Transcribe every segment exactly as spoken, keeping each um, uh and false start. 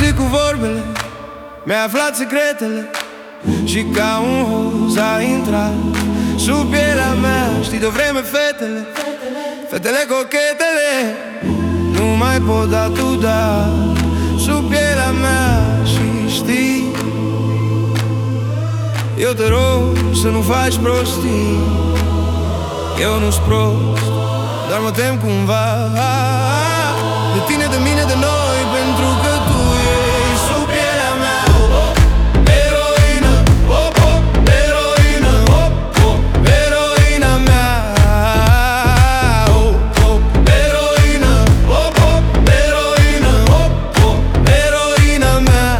diavolului cu vorbele, mi-a aflat secretele și ca un hoț a intrat sub pielea mea. Știi de-o vreme fetele, fetele cochetele nu mai pot da tu, da sub pielea mea. Și știi, eu te rog să nu faci prostii, eu nu-s prost, dar mă tem cumva de tine, de mine, de noi, pentru că tu ești sub pielea mea. Eroină, oh, oh, eroină, oh, oh, eroina mea. Oh, oh, eroină, oh, oh, eroină, oh, oh, eroina mea.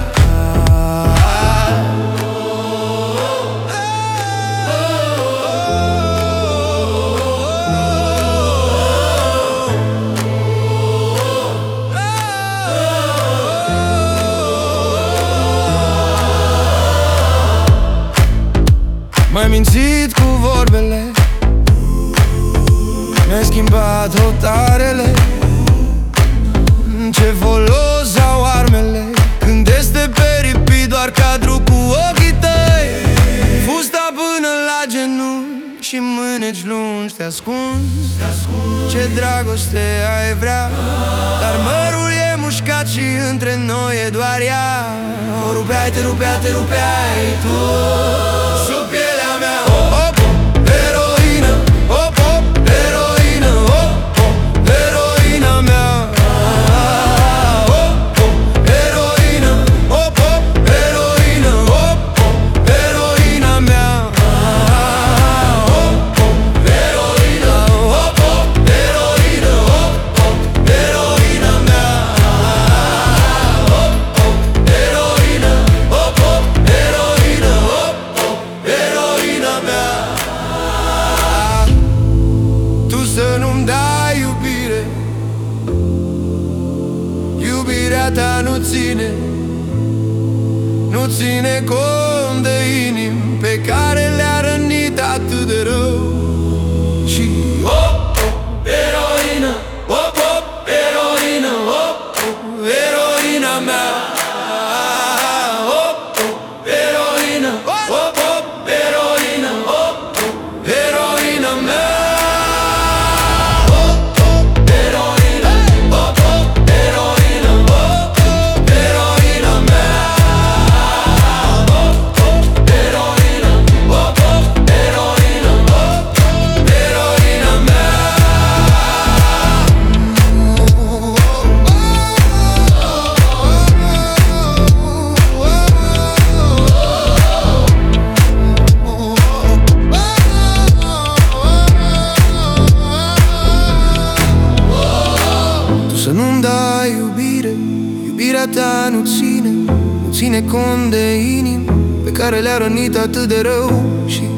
M-ai mințit cu vorbele, mi-ai schimbat hotarele. Ce folos au armele când este peripi doar cadru cu ochii tăi. Fusta până la genunchi și mâneci lungi te ascunzi. Ce dragoste ai vrea, dar mărul e mușcat și între noi e doar ea. O rupeai, te rupea, te rupeai tu sub pielea mea. Oh, oh, eroină, oh, oh, eroină, oh, oh, eroina mea. Oh, oh, eroină, oh, oh, eroină, oh, oh, eroina mea. Oh, oh, eroină, oh, oh, eroină, oh, oh, eroina mea. Oh, oh, eroină, oh, oh, eroină, oh, oh, eroina mea. Tu să nu-mi dai iubire, iubirea ta nu ține, nu ține cont de inimi pe care le-a rănit atât de rău. Și oh, oh, eroină, oh, oh, eroină, oh, oh, eroina mea. Oh, oh, eroină, oh, oh, eroină, oh, oh, eroina mea. Să nu-mi dai iubire, iubirea ta nu ține, nu ține cont de inimi pe care le-a rănit atât de rău. Și